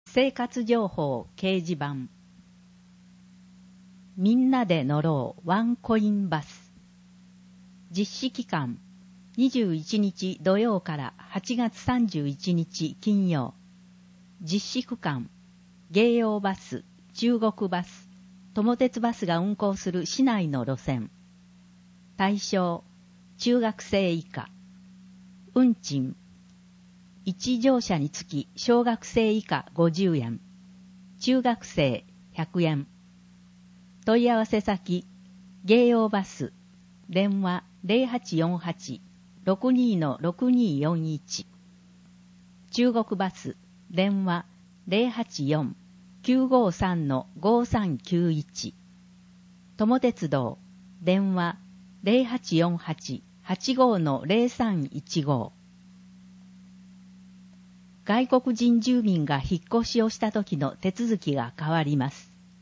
生活情報掲示板。みんなで乗ろうワンコインバス。実施期間21日土曜から8月31日金曜。実施区間京葉バス、中国バス、友鉄バスが運行する市内の路線。対象中学生以下。運賃1乗車につき小学生以下50円、中学生100円。問い合わせ先、京葉バス、電話0848-62-6241。中国バス、電話084-953-5391。友鉄道、電話0848-85-0315。外国人住民が引っ越しをした時の手続きが変わります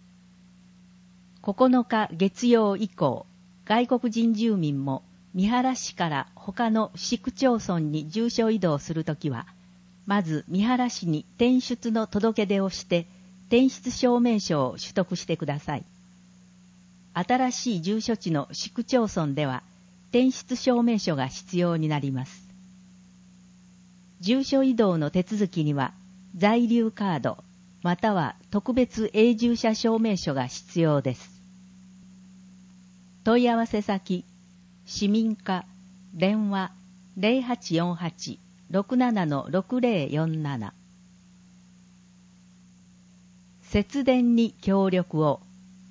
。9日月曜以降、外国人住民も三原市から他の市区町村に住所移動するときは、まず三原市に転出の届け出をして転出証明書を取得してください。新しい住所地の市区町村では転出証明書が必要になります。住所移動の手続きには在留カードまたは特別永住者証明書が必要です。問い合わせ先、市民課、電話0848-67-6047。節電に協力を。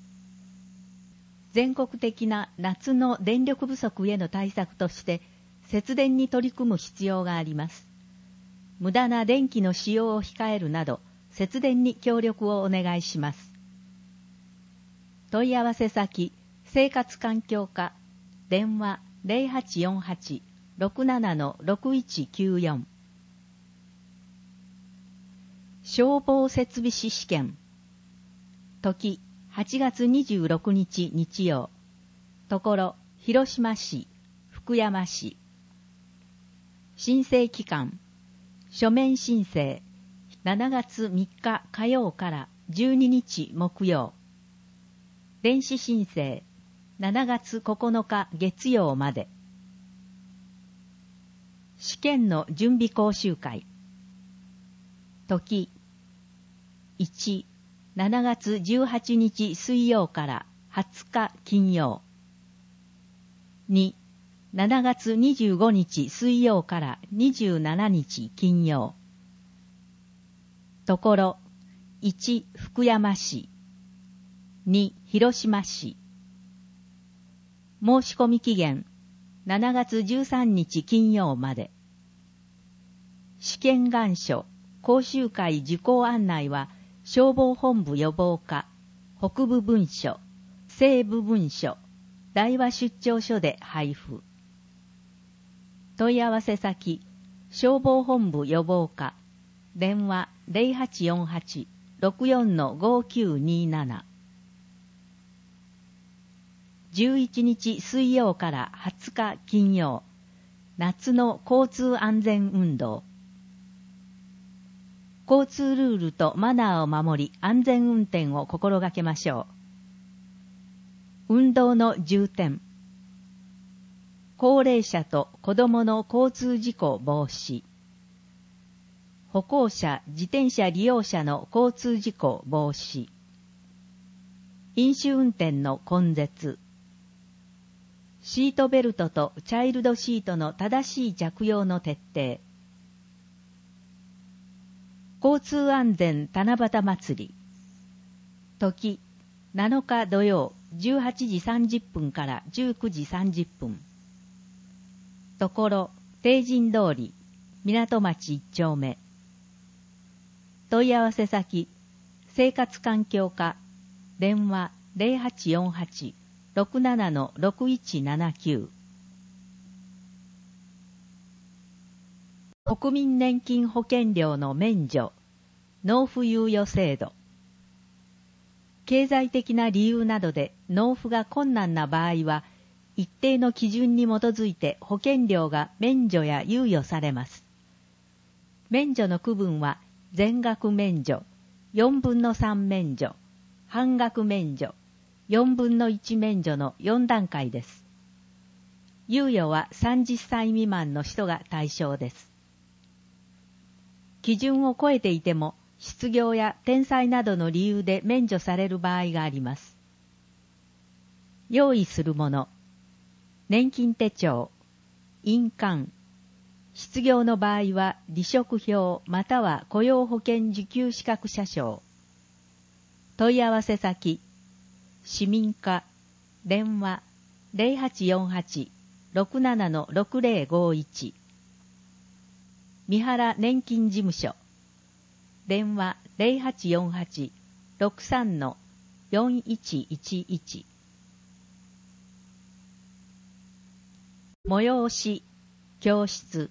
全国的な夏の電力不足への対策として節電に取り組む必要があります。無駄な電気の使用を控えるなど節電に協力をお願いします。問い合わせ先、生活環境課、電話0848-67-6194。消防設備士試験。時8月26日日曜。ところ広島市、福山市。申請期間書面申請7月3日火曜から12日木曜。電子申請7月9日月曜まで。試験の準備講習会。時1、7月18日水曜から20日金曜。2、7月25日水曜から27日金曜。ところ1、福山市。2、広島市。申し込み期限7月13日金曜まで。試験願書、講習会受講案内は消防本部予防課、北部分署、西部分署、大和出張所で配布。問い合わせ先、消防本部予防課、電話0848-64-5927。11日水曜から20日金曜、夏の交通安全運動。交通ルールとマナーを守り安全運転を心がけましょう。運動の重点。高齢者と子どもの交通事故防止。歩行者、自転車利用者の交通事故防止。飲酒運転の根絶。シートベルトとチャイルドシートの正しい着用の徹底。交通安全七夕祭り。時7日土曜18時30分から19時30分。ところ帝神通り港町1丁目。問い合わせ先、生活環境課、電話0848-67-6179。国民年金保険料の免除、納付猶予制度。経済的な理由などで納付が困難な場合は、一定の基準に基づいて保険料が免除や猶予されます。免除の区分は全額免除、 4分の3免除、半額免除、4分の1免除の4段階です。猶予は30歳未満の人が対象です。基準を超えていても、失業や転載などの理由で免除される場合があります。用意するもの、年金手帳、印鑑、失業の場合は離職票または雇用保険受給資格者証。問い合わせ先、市民課、電話 0848-67-6051 三原年金事務所、電話 0848-63-4111 催し、教室、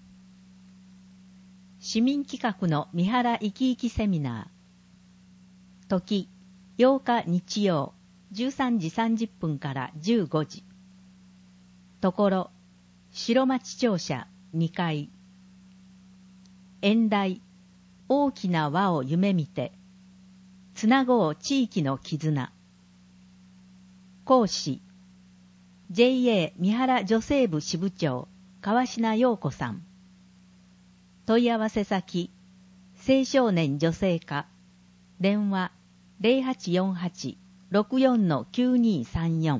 市民企画の三原生き生きセミナー。時、8日日曜、13時30分から15時。ところ、白町庁舎2階。演題、大きな輪を夢見て、つなごう地域の絆。講師、JA 三原女性部支部長、川品陽子さん。問い合わせ先、青少年女性課、電話 0848-64-9234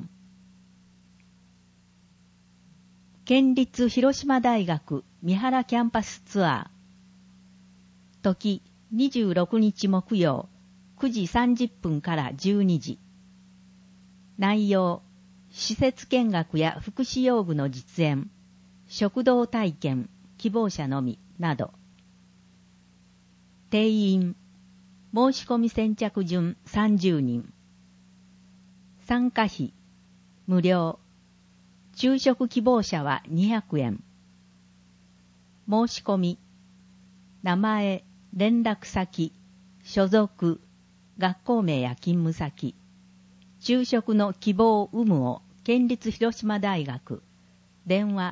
県立広島大学三原キャンパスツアー。時、26日木曜、9時30分から12時。内容、施設見学や福祉用具の実演、食堂体験、希望者のみなど。定員、申し込み先着順30人。参加費、無料。昼食希望者は200円。申し込み、名前、連絡先、所属、学校名や勤務先、昼食の希望有無を県立広島大学、電話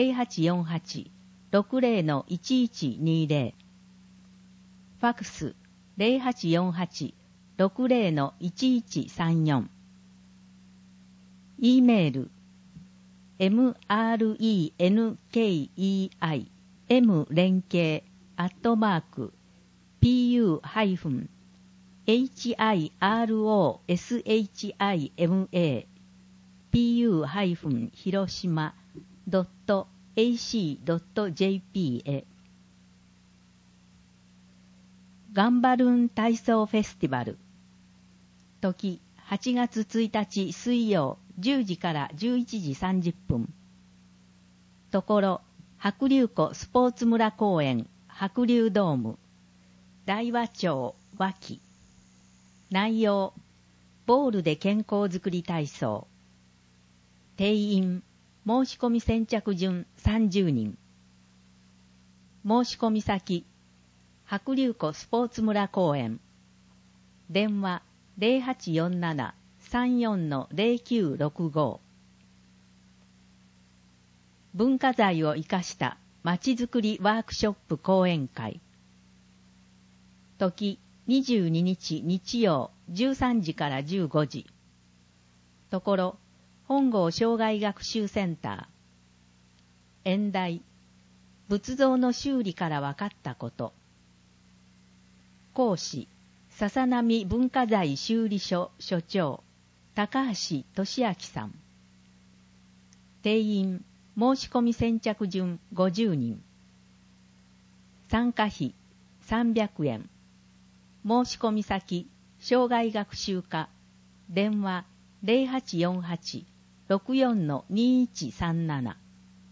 0848-60-1120、ファクス0848-60-1134、E メール、mrenke@pu-hirosima.ac.jp へ。ガンバルーン体操フェスティバル。時、8月1日水曜10時から11時30分。ところ、白龍湖スポーツ村公園白龍ドーム、大和町脇。内容、ボールで健康づくり体操。定員、申し込み先着順30人。申し込み先、白龍湖スポーツ村公園。電話0847-34-0965。文化財を生かしたまちづくりワークショップ講演会。時、22日日曜13時から15時。ところ、本郷障害学習センター。演題、仏像の修理から分かったこと。講師、笹波文化財修理所所長、高橋俊明さん。定員、申し込み先着順50人。参加費300円。申し込み先、障害学習課、電話0848-64-2137。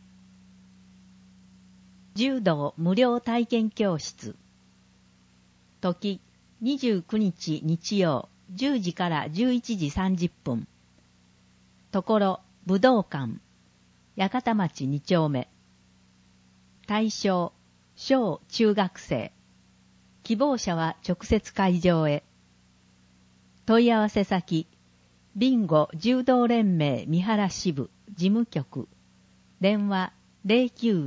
柔道無料体験教室。時、29日日曜10時から11時30分。ところ、武道館、八幡町2丁目。対象、小中学生。希望者は直接会場へ。問い合わせ先、ビンゴ柔道連盟三原支部事務局。電話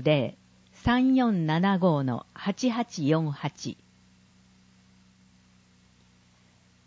090-3475-8848。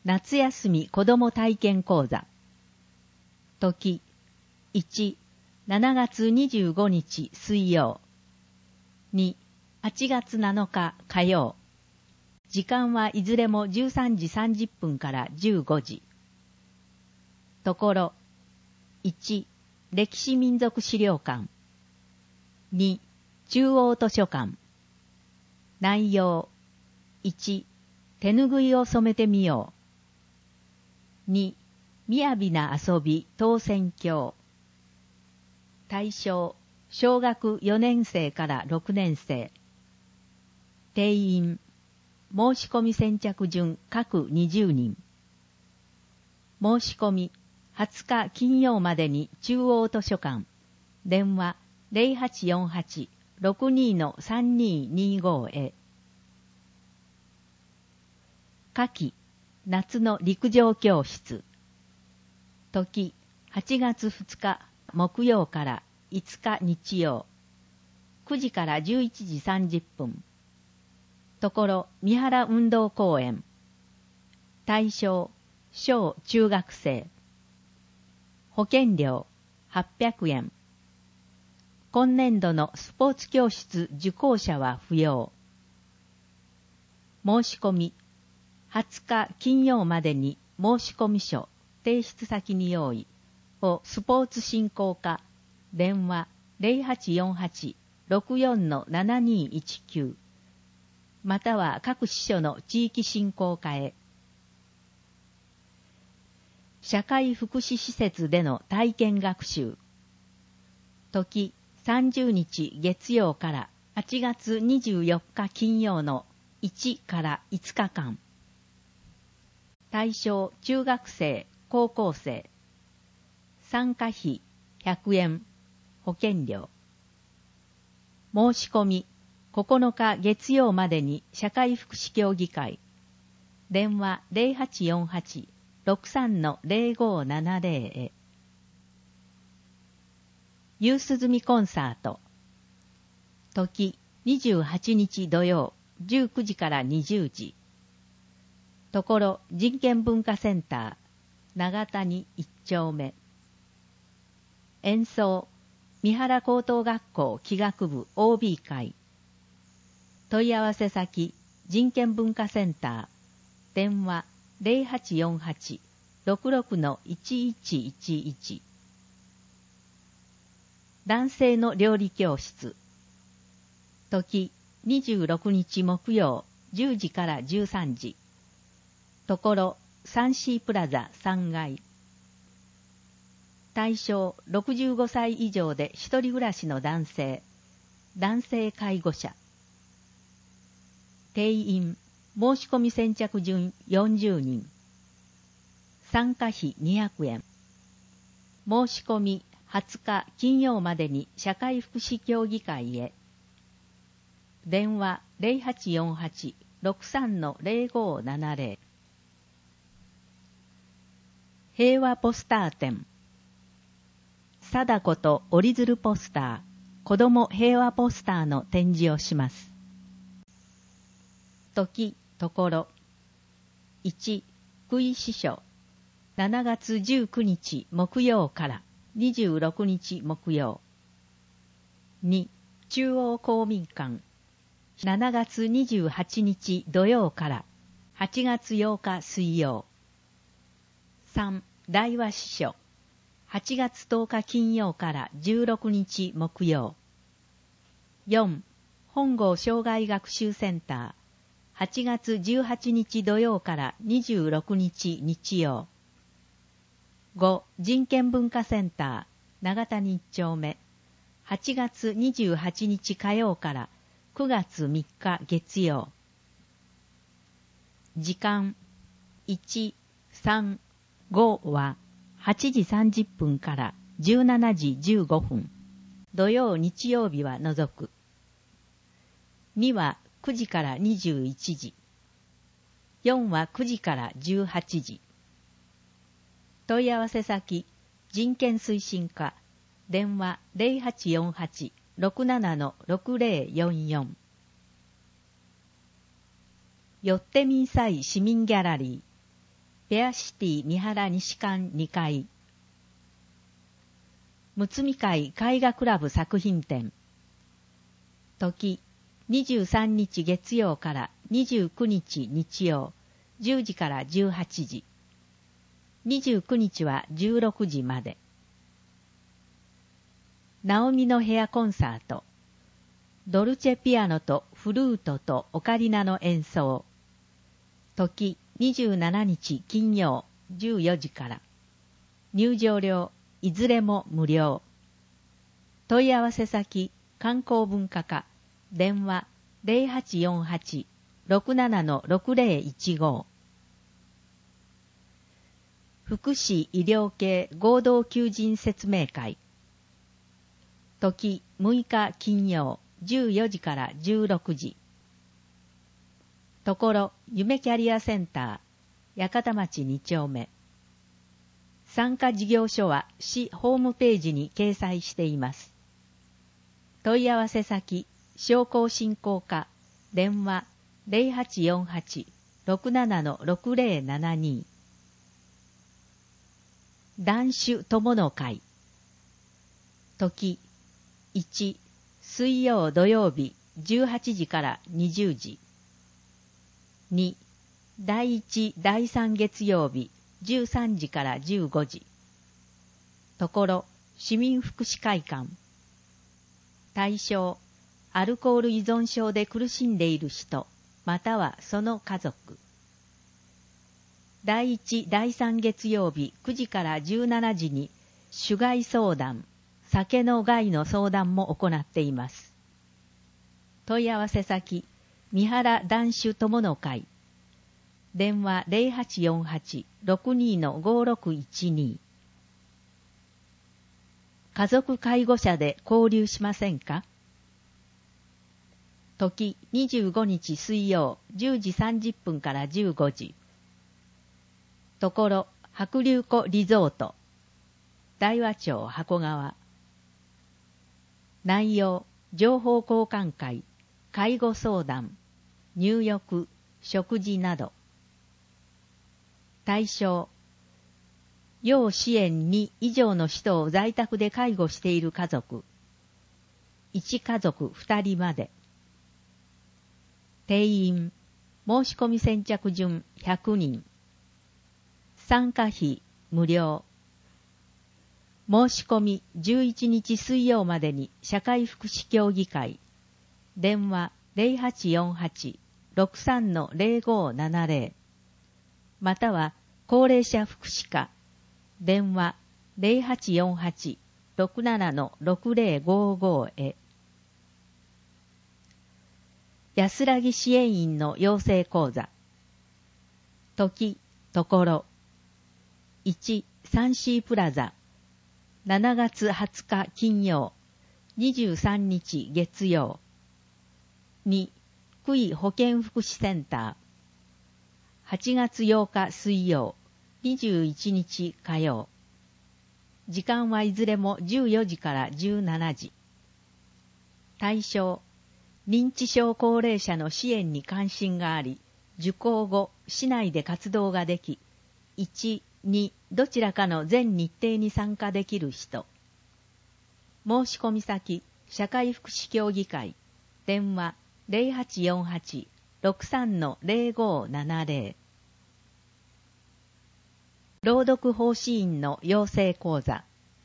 夏休み子ども体験講座。時、1、7月25日水曜。2、8月7日火曜。時間はいずれも13時30分から15時。ところ、1、歴史民族資料館。2、中央図書館。内容、1、手ぬぐいを染めてみよう。2、みやびな遊び当選郷。対象、小学4年生から6年生。定員、申し込み先着順各20人。申し込み、20日金曜までに中央図書館。電話0848-62-3225へ。夏季、夏の陸上教室。時、8月2日木曜から5日日曜。9時から11時30分。ところ、三原運動公園。対象、小中学生。保険料、800円。今年度のスポーツ教室受講者は不要。申し込み、20日金曜までに申込書、提出先に用意をスポーツ振興課、電話0848-64-7219または各支所の地域振興課へ。社会福祉施設での体験学習。時30日月曜から8月24日金曜の1から5日間。対象中学生、高校生。参加費100円。保険料。申し込み9日月曜までに社会福祉協議会。電話0848-63-0570へ。夕涼みコンサート。時28日土曜19時から20時。ところ人権文化センター長谷1丁目。演奏三原高等学校器楽部 OB 会。問い合わせ先人権文化センター電話0848-66-1111。男性の料理教室。時26日木曜10時から13時。ところサンシープラザ3階。対象65歳以上で一人暮らしの男性介護者。定員申し込み先着順40人。参加費200円。申し込み20日金曜までに社会福祉協議会へ。電話0848-63-0570。平和ポスター展。貞子と折り鶴ポスター、子ども平和ポスターの展示をします。時、ところ。1、福井支所。7月19日木曜から26日木曜。2、中央公民館。7月28日土曜から8月8日水曜。3、大和支所。8月10日金曜から16日木曜。4、本郷障害学習センター。8月18日土曜から26日日曜。5、人権文化センター、長谷1丁目。8月28日火曜から9月3日月曜。時間、1、3、5は8時30分から17時15分。土曜日曜日は除く。2は9時から21時。4は9時から18時。問い合わせ先、人権推進課、電話0848-67-6044。よってみんさい市民ギャラリー。 ペアシティ三原西館2階。むつみ会絵画クラブ作品展。時、23日月曜から29日日曜、10時から18時。29日は16時まで。ナオミの部屋コンサート。ドルチェピアノとフルートとオカリナの演奏。時、27日金曜14時から。入場料いずれも無料。問い合わせ先観光文化課。電話 0848-67-6015。福祉医療系合同求人説明会。時6日金曜14時から16時。ところ夢キャリアセンター八幡町2丁目。参加事業所は市ホームページに掲載しています。問い合わせ先商工振興課。電話 0848-67-6072。男子友の会。時1、水曜土曜日18時から20時。2、第1、第3月曜日13時から15時。ところ市民福祉会館。対象、アルコール依存症で苦しんでいる人、またはその家族。第1、第3月曜日9時から17時に酒害相談、酒の害の相談も行っています。問い合わせ先、三原男子友の会。電話 0848-62-5612。家族介護者で交流しませんか？時25日水曜10時30分から15時。ところ白龍湖リゾート。大和町箱川。内容、情報交換会、介護相談、入浴、食事など。対象、要支援2以上の人を在宅で介護している家族。1家族2人まで。定員、申し込み先着順100人。参加費無料。申し込み11日水曜までに社会福祉協議会。電話 0848-63-0570。または高齢者福祉課。電話 0848-67-6055 へ。安らぎ支援員の養成講座。時、ところ。1、サンシープラザ。7月20日金曜。23日月曜。2、区医保健福祉センター。8月8日水曜。21日火曜。時間はいずれも14時から17時。対象、認知症高齢者の支援に関心があり、受講後、市内で活動ができ、1、2、どちらかの全日程に参加できる人。申し込み先、社会福祉協議会。電話0848-63-0570。朗読奉仕員の養成講座。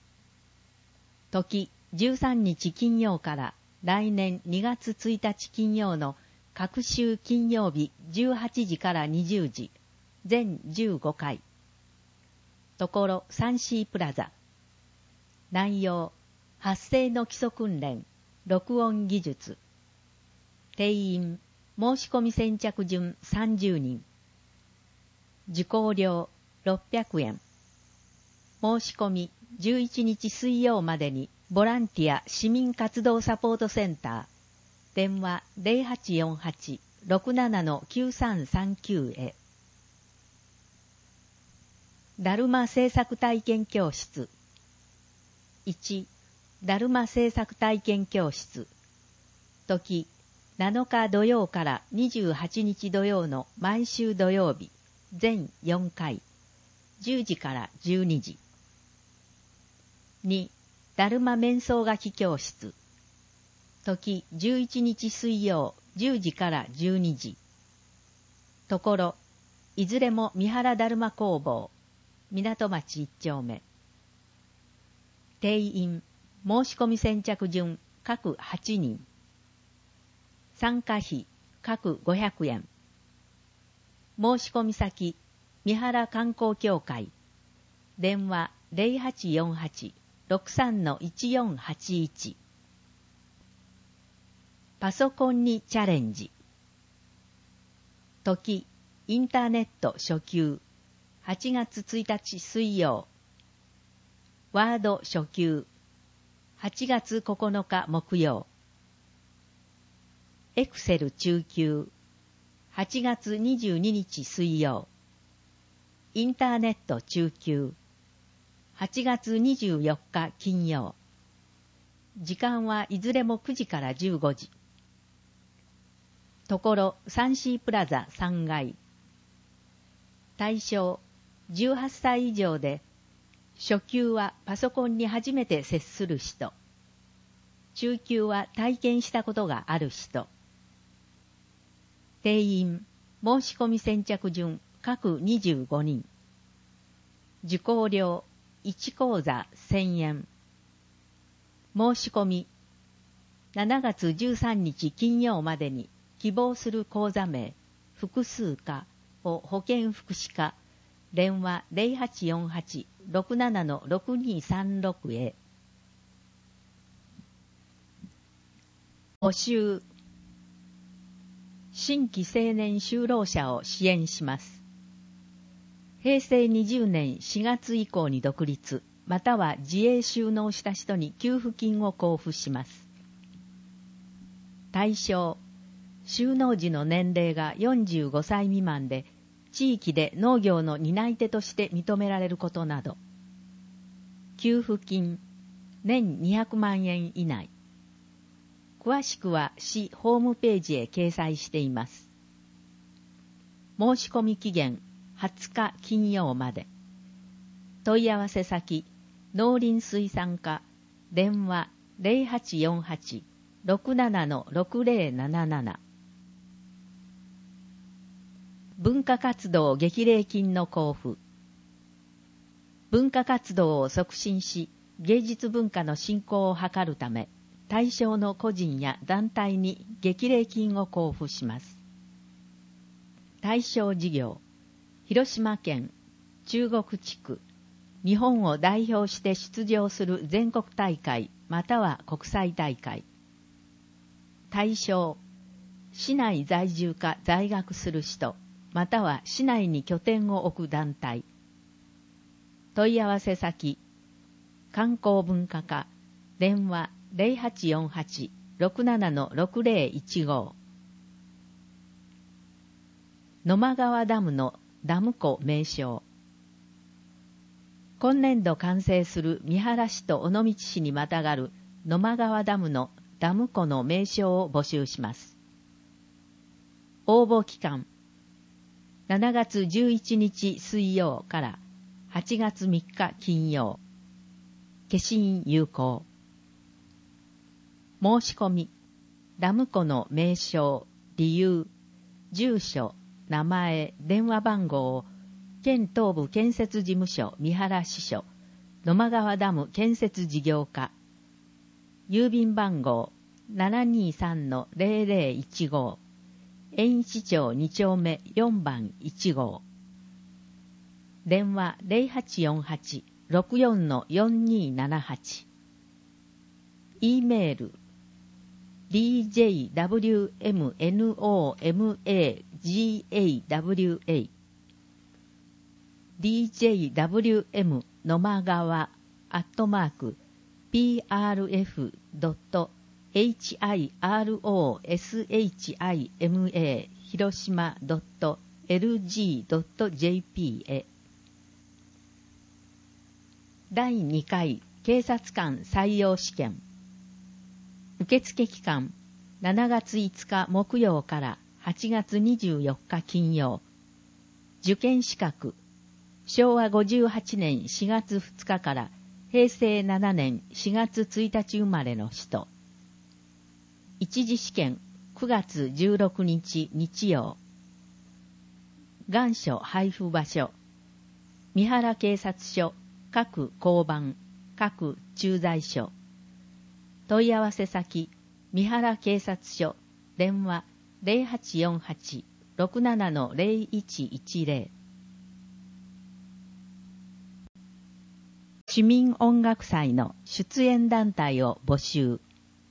時13日金曜から来年2月1日金曜の各週金曜日18時から20時、全15回。ところサンシープラザ。内容、発声の基礎訓練、録音技術。定員、申し込み先着順30人。受講料600円。申し込み11日水曜までにボランティア市民活動サポートセンター。電話 0848-67-9339 へ。だるま制作体験教室。1、だるま制作体験教室。時、7日土曜から28日土曜の毎週土曜日、全4回。 10時から12時。2、だるま瞑想書き教室。時11日水曜10時から12時。ところ、いずれも三原だるま工房、港町1丁目。定員、申し込み先着順各8人。参加費各500円。申し込み先、三原観光協会。電話0848-63-1481。パソコンにチャレンジ。時、インターネット初級。8月1日水曜。ワード初級。8月9日木曜。エクセル中級。8月22日水曜。インターネット中級。8月24日金曜。時間はいずれも9時から15時。ところ、サンシープラザ3階。対象、18歳以上で、初級はパソコンに初めて接する人。中級は体験したことがある人。定員、申し込み先着順各25人。受講料、1講座1000円。申し込み、7月13日金曜までに希望する講座名、複数科を保健福祉課、電話0848-67-6236へ。募集。新規青年就労者を支援します。平成20年4月以降に独立、または自営就農した人に給付金を交付します。対象、就農時の年齢が45歳未満で、地域で農業の担い手として認められることなど。給付金、年200万円以内。詳しくは市ホームページへ掲載しています。申し込み期限20日金曜まで。問い合わせ先、農林水産課、電話0848-67-6077。文化活動激励金の交付。文化活動を促進し、芸術文化の振興を図るため、対象の個人や団体に激励金を交付します。対象事業、広島県、中国地区、日本を代表して出場する全国大会または国際大会。対象、市内在住か在学する人、または市内に拠点を置く団体。問い合わせ先、観光文化課、電話0848-67-6015。野間川ダムのダム湖名称。今年度完成する三原市と尾道市にまたがる野間川ダムのダム湖の名称を募集します。応募期間、7月11日水曜から8月3日金曜。消印有効。申し込み、ダム湖の名称、理由、住所、名前、電話番号を県東部建設事務所三原支所、野間川ダム建設事業課、郵便番号 723-0015、延一町2丁目4番1号。電話0848-64-4278。E メール djwmomagawa djwm 野間川@prf.hirosHIMA 広島 .lg.jp へ。第2回警察官採用試験。受付期間7月5日木曜から8月24日金曜。受験資格昭和58年4月2日から平成7年4月1日生まれの人。一次試験9月16日日曜。願書配布場所。三原警察署各交番各駐在所。問い合わせ先三原警察署電話 0848-67-0110。市民音楽祭の出演団体を募集。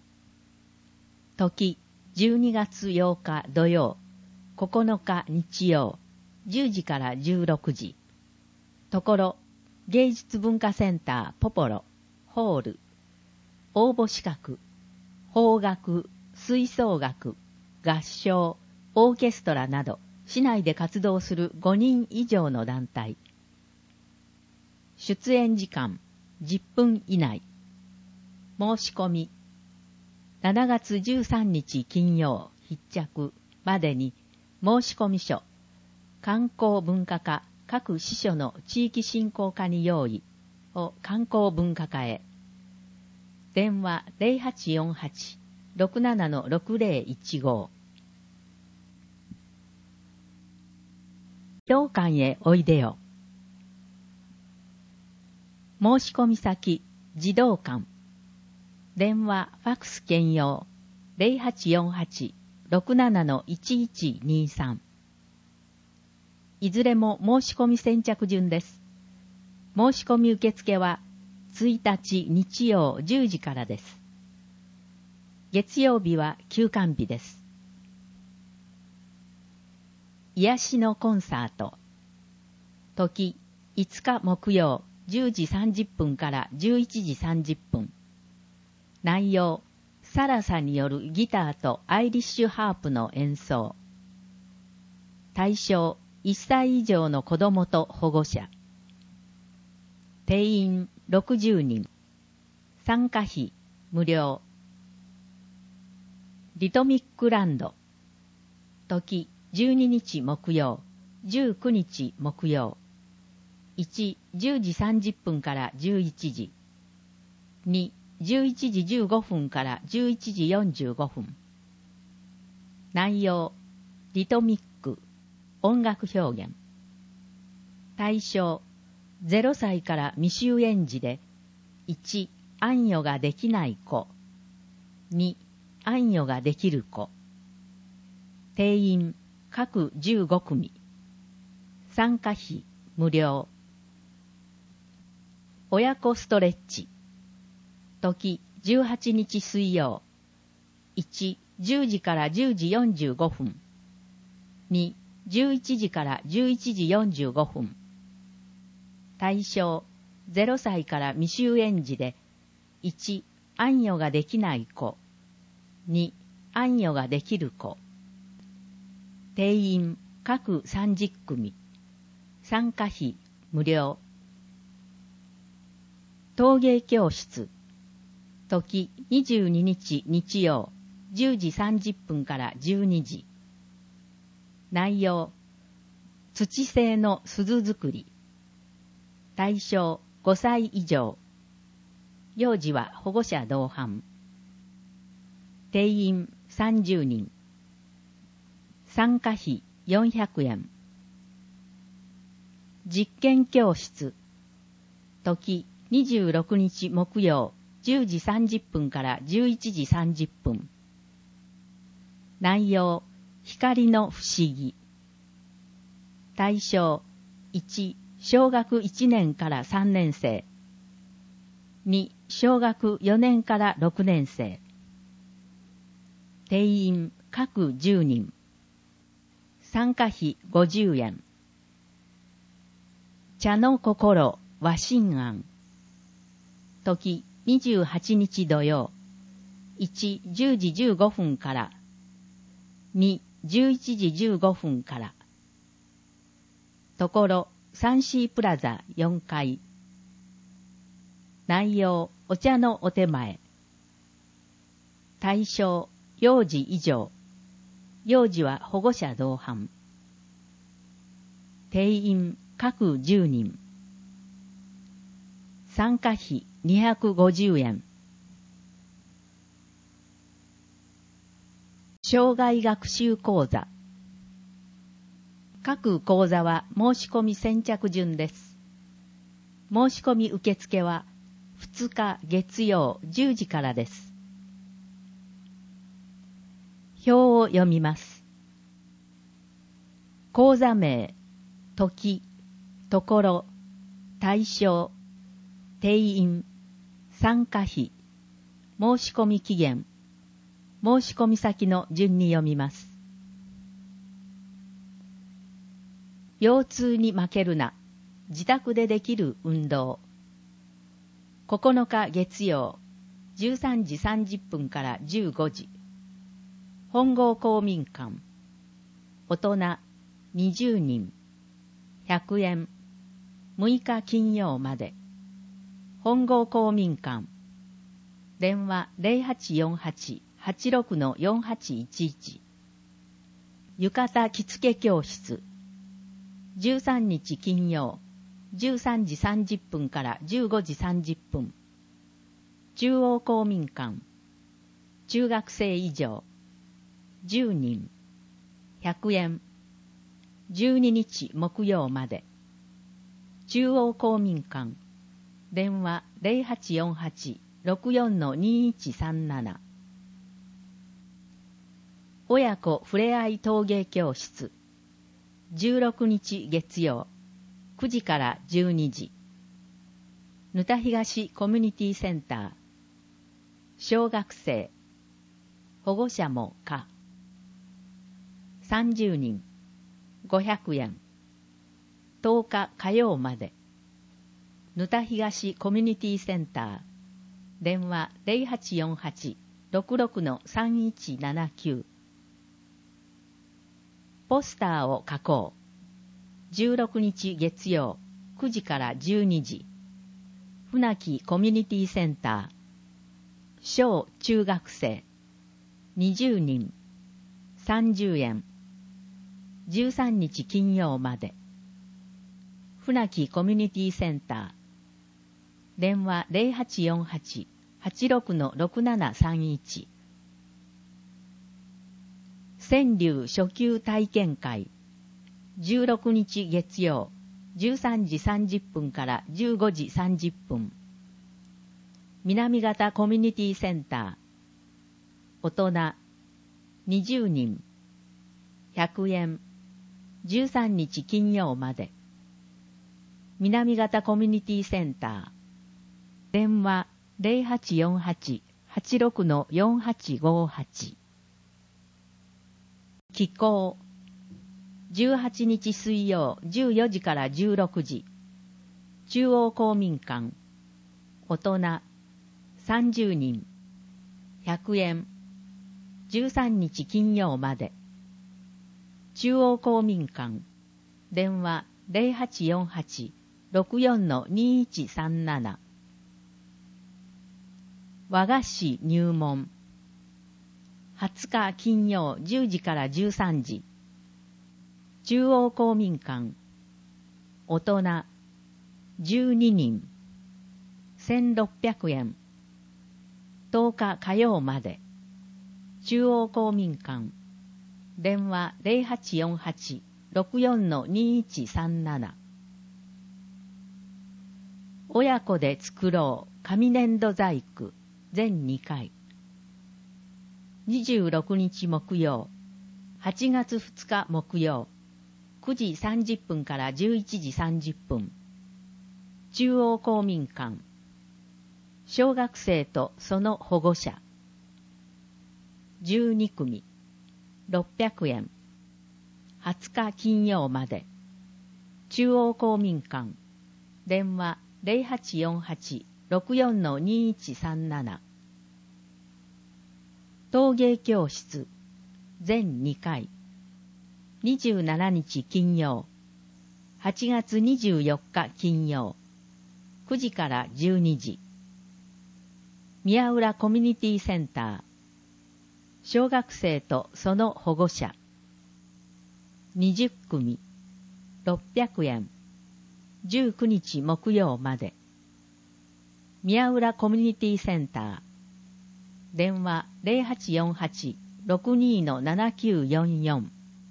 時12月8日土曜、9日日曜、10時から16時。ところ、芸術文化センターポポロ、ホール。応募資格、邦楽、吹奏楽、合唱、オーケストラなど、市内で活動する5人以上の団体。出演時間、10分以内。申し込み、7月13日金曜必着までに申込書、観光文化課各支所の地域振興課に用意を観光文化課へ。電話 0848-67-6015。児童館へおいでよ。申込先、児童館。電話、ファクス兼用 0848-67-1123。いずれも申し込み先着順です。申し込み受付は1日日曜10時からです。月曜日は休館日です。癒しのコンサート。時5日木曜10時30分から11時30分。内容、サラサによるギターとアイリッシュハープの演奏。対象、1歳以上の子どもと保護者。定員60人。参加費無料。リトミックランド。時12日木曜、19日木曜。1、10時30分から11時。2、11時15分から11時45分。内容、リトミック、音楽表現。対象、0歳から未就園児で、1、安養ができない子。2、安養ができる子。定員、各15組。参加費、無料。親子ストレッチ。時18日水曜。1、10時から10時45分。2、11時から11時45分。対象、0歳から未就園児で、1、安養ができない子。2、安養ができる子。定員、各30組。参加費、無料。陶芸教室。時22日日曜、10時30分から12時。内容、土製の鈴作り。対象5歳以上。幼児は保護者同伴。定員30人。参加費400円。実験教室。時26日木曜、10時30分から11時30分。内容、光の不思議。対象、1、小学1年から3年生。2、小学4年から6年生。定員、各10人。参加費50円。茶の心、和心庵。時28日土曜。1、10時15分から。2、11時15分から。ところ、サンシープラザ4階。内容、お茶のお手前。対象、幼児以上。幼児は保護者同伴。定員、 各10人。参加費250円。生涯学習講座。各講座は申し込み先着順です。申し込み受付は2日月曜10時からです。表を読みます。講座名、時、ところ、対象、定員、参加費、申し込み期限、申し込み先の順に読みます。腰痛に負けるな、自宅でできる運動。9日月曜、13時30分から15時。本郷公民館。大人20人。100円。6日金曜まで。本郷公民館。電話0848-86-4811。浴衣着付け教室。13日金曜、13時30分から15時30分。中央公民館。中学生以上。10人。100円。12日木曜まで。中央公民館。電話0848-64-2137。親子ふれあい陶芸教室。16日月曜、9時から12時。沼田東コミュニティセンター。小学生。保護者も可。30人。500円。10日火曜まで。沼田東コミュニティセンター。電話0848-66-3179。ポスターを書こう。16日月曜、9時から12時。船木コミュニティセンター。小中学生。20人。30円。13日金曜まで。船木コミュニティセンター。電話0848-86-6731。川柳初級体験会。16日月曜、13時30分から15時30分。南方コミュニティセンター。大人20人。100円。13日金曜まで。南方コミュニティセンター。電話0848-86-4858。気候。18日水曜14時から16時。中央公民館。大人30人。100円。13日金曜まで。中央公民館。電話0848-64-2137。和菓子入門。20日金曜10時から13時。中央公民館。大人12人。1600円。10日火曜まで。中央公民館。電話0848-64-2137。親子で作ろう紙粘土細工全2回。26日木曜、8月2日木曜、9時30分から11時30分。中央公民館。小学生とその保護者。12組。600円。20日金曜まで。中央公民館。電話0848-64-2137。陶芸教室全2回。27日金曜、8月24日金曜、9時から12時。宮浦コミュニティセンター。小学生とその保護者。20組。600円。 19日木曜まで。宮浦コミュニティセンター。電話0848-62-7944。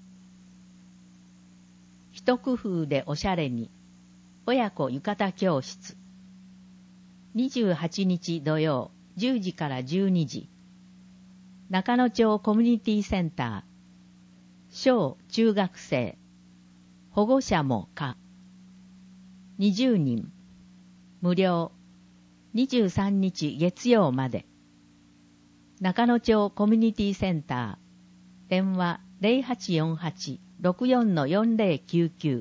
一工夫でおしゃれに。親子浴衣教室。28日土曜10時から12時。中野町コミュニティセンター。小中学生。保護者も可。20人。無料。23日月曜まで。中野町コミュニティセンター。電話0848-64-4099。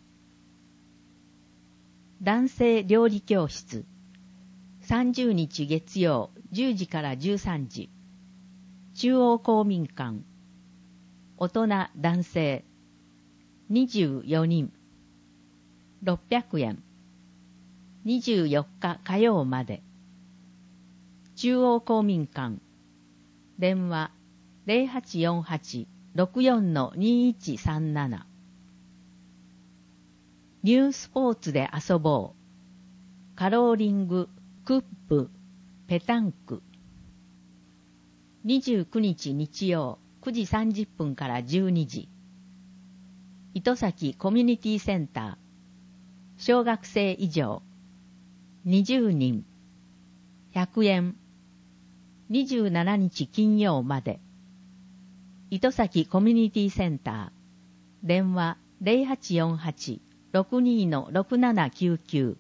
男性料理教室。30日月曜10時から13時。中央公民館。大人男性。24人。600円。24日火曜まで。中央公民館。電話0848-64-2137。ニュースポーツで遊ぼう。カローリング、クップ、ペタンク。29日日曜9時30分から12時。糸崎コミュニティセンター。小学生以上。20人。100円。27日金曜まで。糸崎コミュニティセンター。電話0848-62-6799。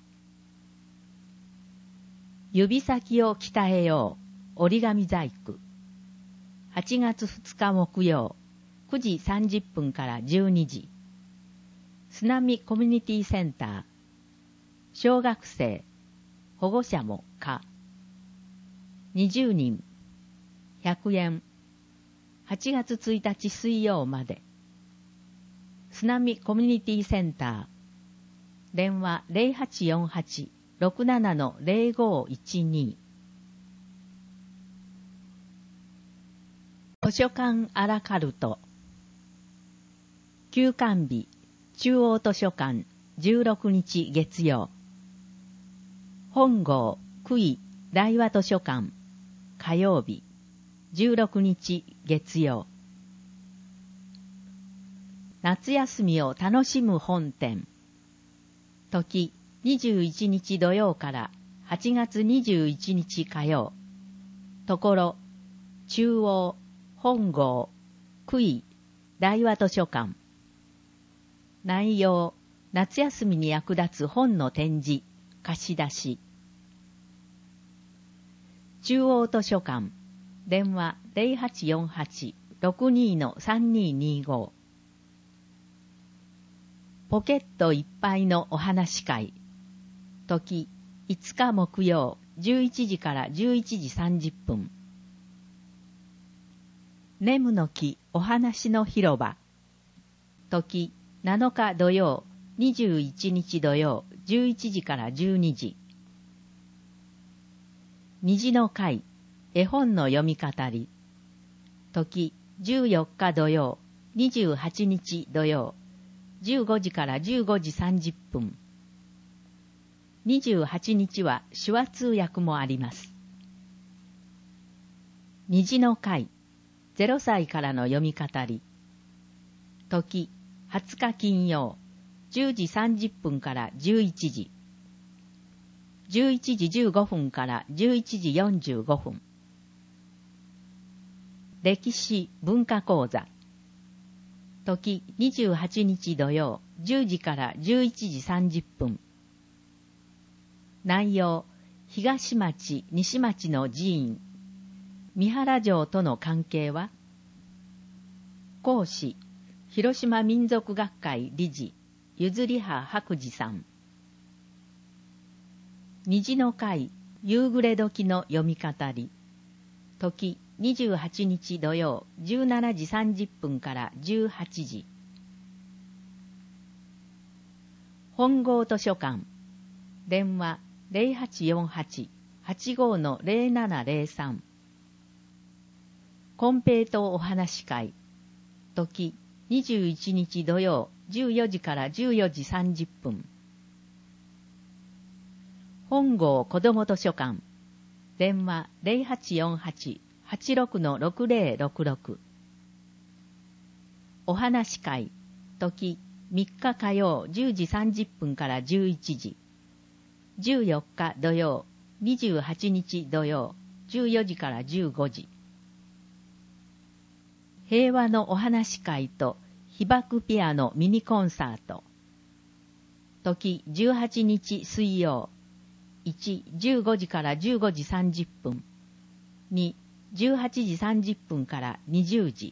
指先を鍛えよう。折り紙細工。8月2日木曜9時30分から12時。津波コミュニティセンター。小学生。保護者も可。20人。100円。8月1日水曜まで。津波コミュニティセンター。電話0848-67-0512。図書館アラカルト。休館日、中央図書館16日月曜。本郷、久井、大和図書館火曜日16日月曜。夏休みを楽しむ本店。時21日土曜から8月21日火曜。ところ、中央、本郷、久井、大和図書館。内容、夏休みに役立つ本の展示、貸し出し。中央図書館。電話0848-62-3225。ポケットいっぱいのお話会。時5日木曜11時から11時30分。ネムの木お話の広場。時7日土曜21日土曜11時から12時。虹の会絵本の読み語り。時14日土曜28日土曜15時から15時30分。28日は手話通訳もあります。虹の会0歳からの読み語り。時20日金曜10時30分から11時。11時15分から11時45分。歴史文化講座。時28日土曜10時から11時30分。内容、東町西町の寺院、三原城との関係は。講師、広島民族学会理事、ゆずりは白次さん。虹の会夕暮れ時の読み語り。時28日土曜17時30分から18時。本郷図書館。電話0848-85-0703。金平糖お話会。時21日土曜14時から14時30分。 本郷子ども図書館、電話 0848-86-6066。お話会、時3日火曜10時30分から11時。14日土曜、28日土曜、14時から15時。平和のお話会と被爆ピアノミニコンサート。時18日水曜。1、15時から15時30分。2、18時30分から20時。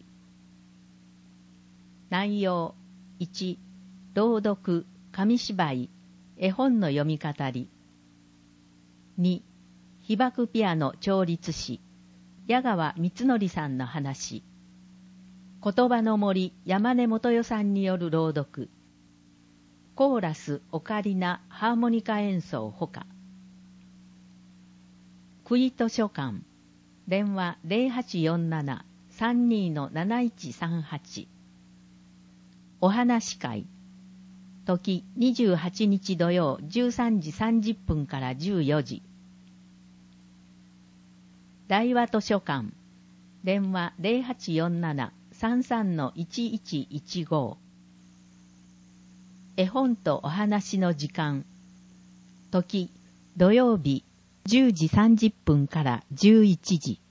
内容。1、朗読、紙芝居、絵本の読み語り。2、被爆ピアノ調律師、矢川光則さんの話。言葉の森山根元代さんによる朗読。コーラスオカリナハーモニカ演奏ほか。区井図書館、電話 0847-32-7138。お話会、時28日土曜13時30分から14時。大和図書館、電話 0847-33-1115。絵本とお話の時間、時土曜日10時30分から11時。